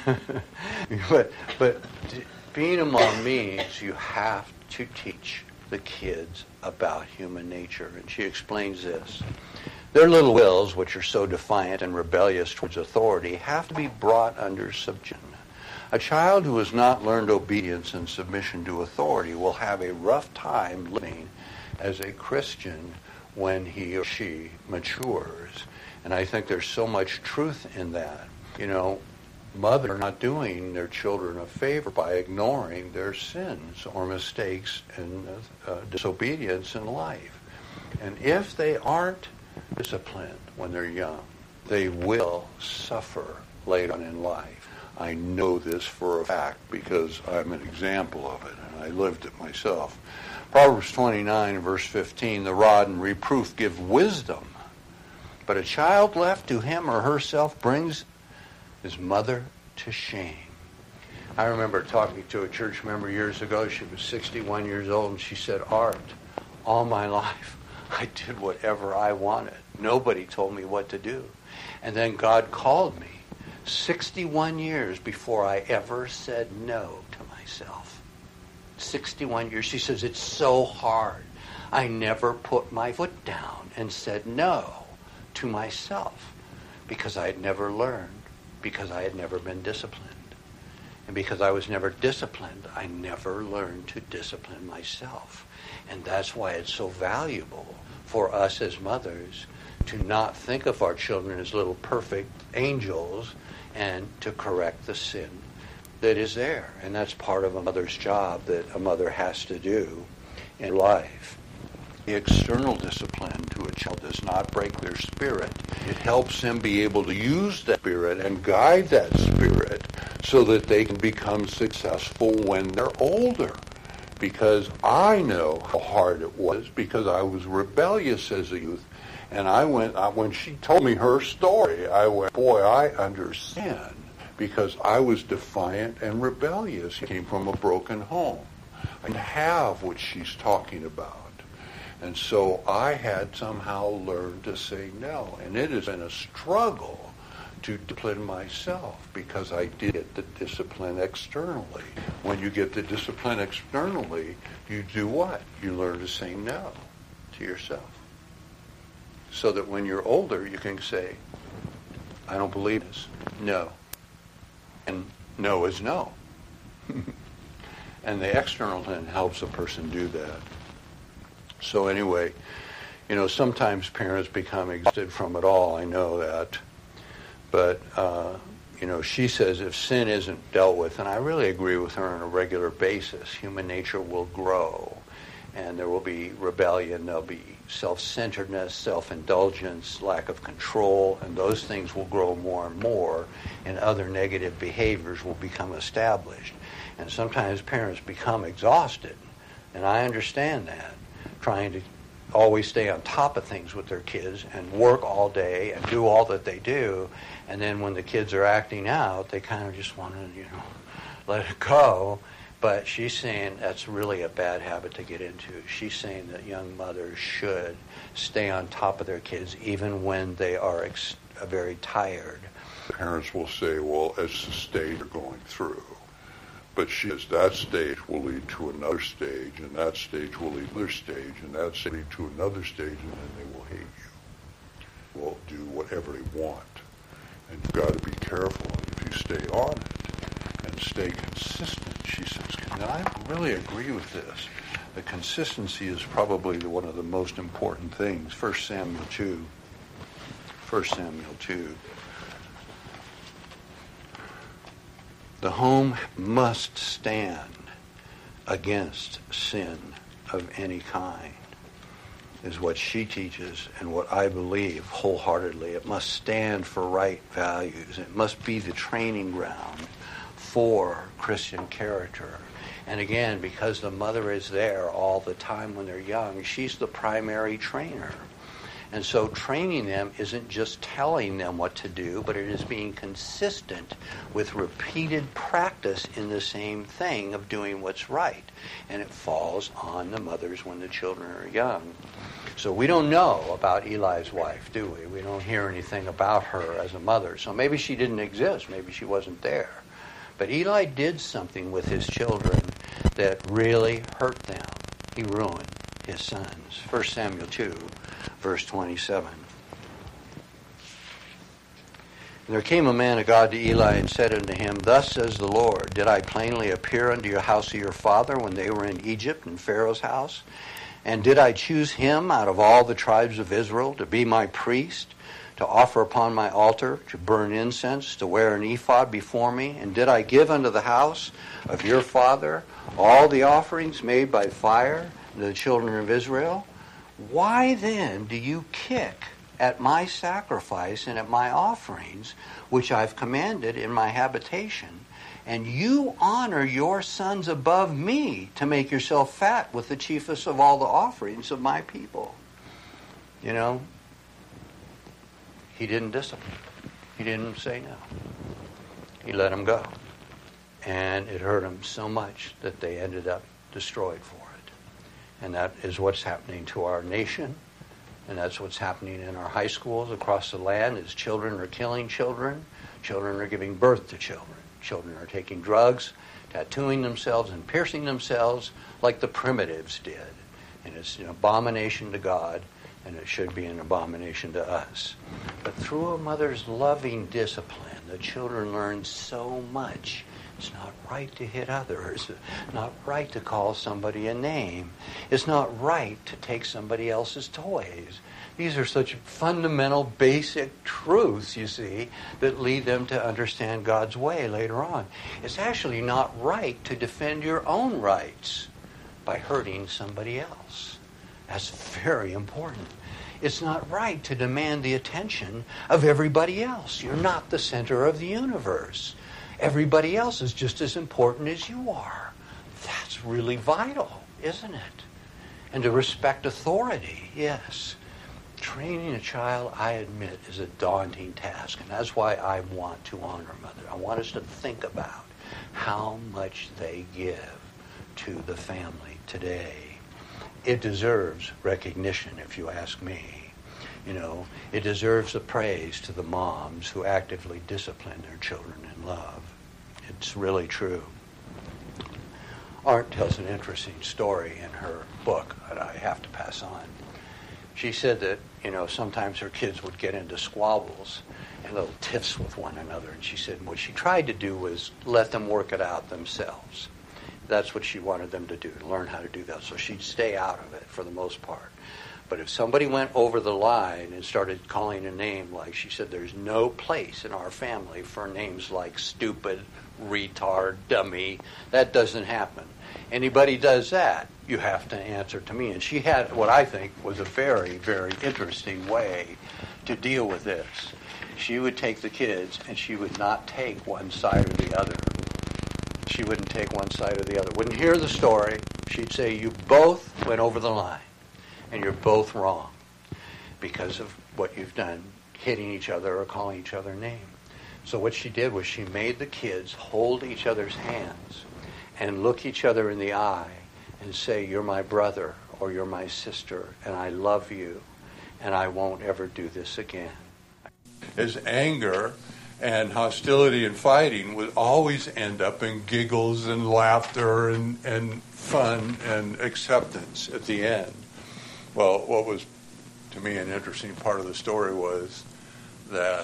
Speaker 1: but being a mom means you have to teach the kids about human nature. And she explains this. Their little wills, which are so defiant and rebellious towards authority, have to be brought under subjection. A child who has not learned obedience and submission to authority will have a rough time living as a Christian when he or she matures. And I think there's so much truth in that. Mothers are not doing their children a favor by ignoring their sins or mistakes and disobedience in life. And if they aren't disciplined when they're young, they will suffer later on in life. I know this for a fact because I'm an example of it, and I lived it myself. Proverbs 29, verse 15, the rod and reproof give wisdom, but a child left to him or herself brings his mother to shame. I remember talking to a church member years ago. She was 61 years old, and she said, Art, all my life I did whatever I wanted. Nobody told me what to do. And then God called me 61 years before I ever said no to myself. 61 years. She says, it's so hard. I never put my foot down and said no to myself because I had never learned, because I had never been disciplined. And because I was never disciplined, I never learned to discipline myself. And that's why it's so valuable for us as mothers to not think of our children as little perfect angels and to correct the sin that is there. And that's part of a mother's job that a mother has to do in life. The external discipline to a child does not break their spirit. It helps them be able to use that spirit and guide that spirit so that they can become successful when they're older. Because I know how hard it was because I was rebellious as a youth. And when she told me her story, I went, boy, I understand. Because I was defiant and rebellious. I came from a broken home. I didn't have what she's talking about. And so I had somehow learned to say no. And it has been a struggle to discipline myself because I did get the discipline externally. When you get the discipline externally, you do what? You learn to say no to yourself. So that when you're older, you can say, I don't believe this. No. And no is no. And the external then helps a person do that. So anyway, sometimes parents become exhausted from it all. I know that. But, she says if sin isn't dealt with, and I really agree with her on a regular basis, human nature will grow. And there will be rebellion, there'll be self-centeredness, self-indulgence, lack of control, and those things will grow more and more, and other negative behaviors will become established. And sometimes parents become exhausted, and I understand that, trying to always stay on top of things with their kids and work all day and do all that they do, and then when the kids are acting out, they kind of just want to, let it go. But she's saying that's really a bad habit to get into. She's saying that young mothers should stay on top of their kids even when they are very tired.
Speaker 2: Parents will say, well, it's the stage you're going through. But she says that stage will lead to another stage, and that stage will lead to another stage, and that stage will lead to another stage, and then they will hate you. Will do whatever they want. And you've got to be careful if you stay on it and stay consistent. She says, and I really agree with this. The consistency is probably one of the most important things. 1 Samuel 2. The home must stand against sin of any kind, is what she teaches and what I believe wholeheartedly. It must stand for right values. It must be the training ground for Christian character. And again, because the mother is there all the time when they're young, she's the primary trainer. And so training them isn't just telling them what to do, but it is being consistent with repeated practice in the same thing of doing what's right. And it falls on the mothers when the children are young. So we don't know about Eli's wife, do we? We don't hear anything about her as a mother. So maybe she didn't exist. Maybe she wasn't there. But Eli did something with his children that really hurt them. He ruined his sons. 1 Samuel 2, verse 27. And there came a man of God to Eli and said unto him, Thus says the Lord, Did I plainly appear unto your house of your father when they were in Egypt, in Pharaoh's house? And did I choose him out of all the tribes of Israel to be my priest, to offer upon my altar, to burn incense, to wear an ephod before me? And did I give unto the house of your father all the offerings made by fire to the children of Israel? Why then do you kick at my sacrifice and at my offerings, which I've commanded in my habitation? And you honor your sons above me to make yourself fat with the chiefest of all the offerings of my people. You know, he didn't discipline. He didn't say no. He let them go. And it hurt them so much that they ended up destroyed for it. And that is what's happening to our nation. And that's what's happening in our high schools across the land, is children are killing children. Children are giving birth to children. Children are taking drugs, tattooing themselves and piercing themselves like the primitives did. And it's an abomination to God, and it should be an abomination to us. But through a mother's loving discipline, the children learn so much. It's not right to hit others. It's not right to call somebody a name. It's not right to take somebody else's toys. These are such fundamental, basic truths, you see, that lead them to understand God's way later on. It's actually not right to defend your own rights by hurting somebody else. That's very important. It's not right to demand the attention of everybody else. You're not the center of the universe. Everybody else is just as important as you are. That's really vital, isn't it? And to respect authority, yes. Training a child, I admit, is a daunting task. And that's why I want to honor Mother. I want us to think about how much they give to the family today. It deserves recognition, if you ask me. You know, it deserves the praise to the moms who actively discipline their children in love. It's really true. Art tells an interesting story in her book that I have to pass on. She said that, you know, sometimes her kids would get into squabbles and little tiffs with one another. And she said what she tried to do was let them work it out themselves. That's what she wanted them to do, to learn how to do that. So she'd stay out of it for the most part. But if somebody went over the line and started calling a name, like she said, there's no place in our family for names like stupid, retard, dummy. That doesn't happen. Anybody does that, you have to answer to me. And she had what I think was a very, very interesting way to deal with this. She would take the kids and she would not take one side or the other. She wouldn't take one side or the other. Wouldn't hear the story. She'd say, you both went over the line and you're both wrong because of what you've done, hitting each other or calling each other names. So what she did was she made the kids hold each other's hands and look each other in the eye and say, you're my brother or you're my sister and I love you and I won't ever do this again.
Speaker 3: His anger and hostility and fighting would always end up in giggles and laughter and fun and acceptance at the end. Well, what was, to me, an interesting part of the story was that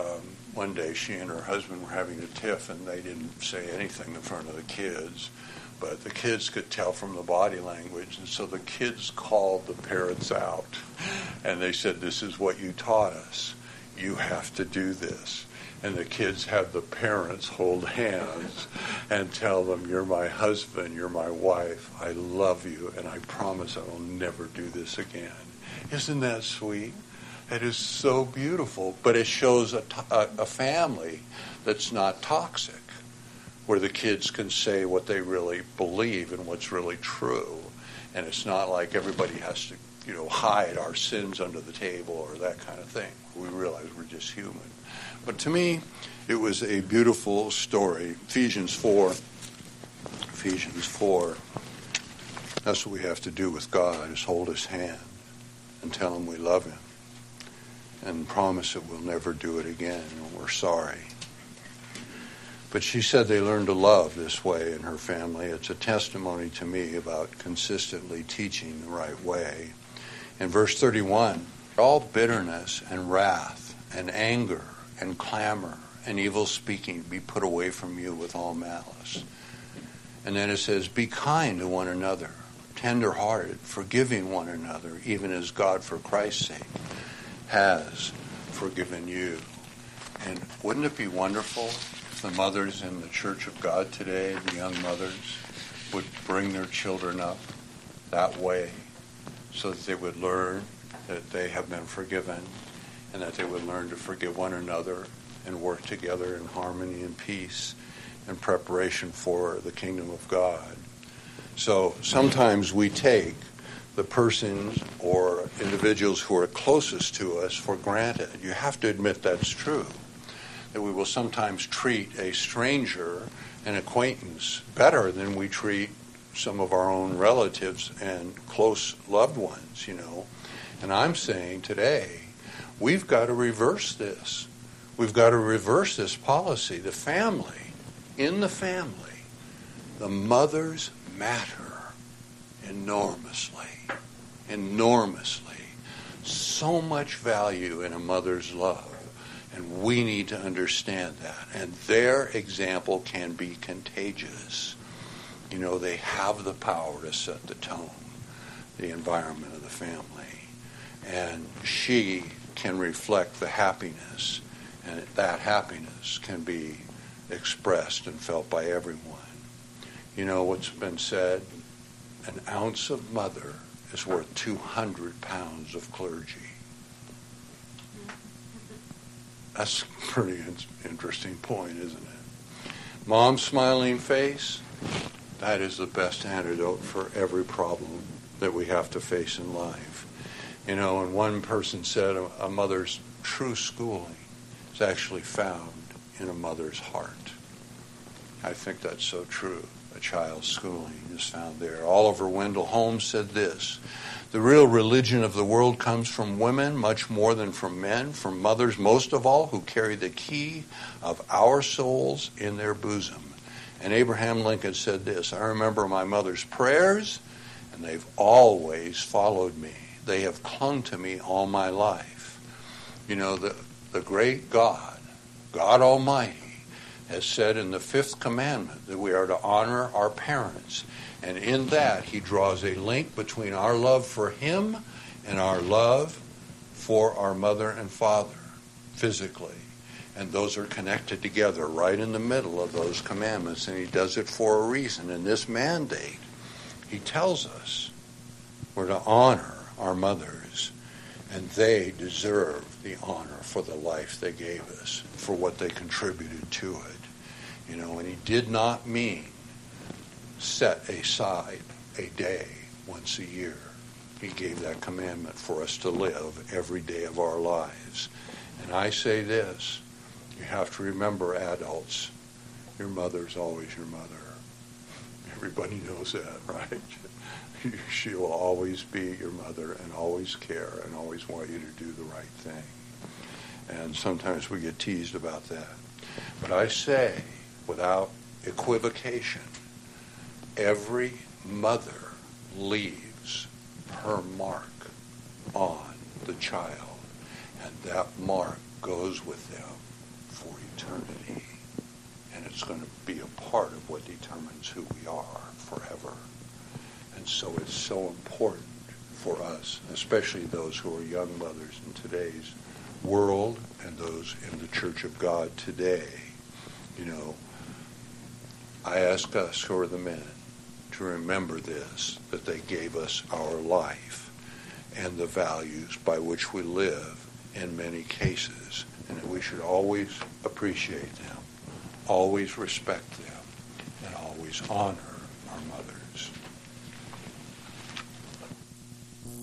Speaker 3: one day she and her husband were having a tiff, and they didn't say anything in front of the kids, but the kids could tell from the body language, and so the kids called the parents out, and they said, this is what you taught us. You have to do this. And the kids have the parents hold hands and tell them, you're my husband, you're my wife, I love you, and I promise I will never do this again. Isn't that sweet? It is so beautiful, but it shows a family that's not toxic, where the kids can say what they really believe and what's really true. And it's not like everybody has to, hide our sins under the table or that kind of thing. We realize we're just human. But to me, it was a beautiful story. Ephesians 4, that's what we have to do with God, is hold his hand and tell him we love him and promise that we'll never do it again and we're sorry. But she said they learned to love this way in her family. It's a testimony to me about consistently teaching the right way. In verse 31, all bitterness and wrath and anger and clamor and evil speaking be put away from you with all malice. And then it says, be kind to one another,
Speaker 2: tender-hearted, forgiving one another, even as God, for Christ's sake, has forgiven you. And wouldn't it be wonderful if the mothers in the Church of God today, the young mothers, would bring their children up that way so that they would learn that they have been forgiven and that they would learn to forgive one another and work together in harmony and peace in preparation for the kingdom of God. So sometimes we take the persons or individuals who are closest to us for granted. You have to admit that's true, that we will sometimes treat a stranger, an acquaintance, better than we treat some of our own relatives and close loved ones, And I'm saying today, we've got to reverse this. We've got to reverse this policy. The family, in the family, the mothers matter enormously. Enormously. So much value in a mother's love. And we need to understand that. And their example can be contagious. They have the power to set the tone, the environment of the family. And she can reflect the happiness. And that happiness can be expressed and felt by everyone. What's been said? An ounce of mother is worth 200 pounds of clergy. That's a pretty interesting point, isn't it? Mom's smiling face, that is the best antidote for every problem that we have to face in life. And one person said a mother's true schooling is actually found in a mother's heart. I think that's so true. A child's schooling is found there. Oliver Wendell Holmes said this: the real religion of the world comes from women much more than from men, from mothers most of all, who carry the key of our souls in their bosom. And Abraham Lincoln said this: I remember my mother's prayers, and they've always followed me. They have clung to me all my life. The great God, God Almighty, has said in the 5th commandment that we are to honor our parents. And in that, he draws a link between our love for him and our love for our mother and father, physically. And those are connected together right in the middle of those commandments. And he does it for a reason. In this mandate, he tells us we're to honor our mothers. And they deserve the honor for the life they gave us, for what they contributed to it. And he did not mean set aside a day once a year. He gave that commandment for us to live every day of our lives. And I say this, you have to remember, adults, your mother's always your mother. Everybody knows that, right? She will always be your mother and always care and always want you to do the right thing. And sometimes we get teased about that. But I say, without equivocation, every mother leaves her mark on the child, and that mark goes with them for eternity. And it's going to be a part of what determines who we are forever. And so it's so important for us, especially those who are young mothers in today's world and those in the Church of God today. I ask us who are the men to remember this, that they gave us our life and the values by which we live in many cases, and that we should always appreciate them, always respect them, and always honor our mothers.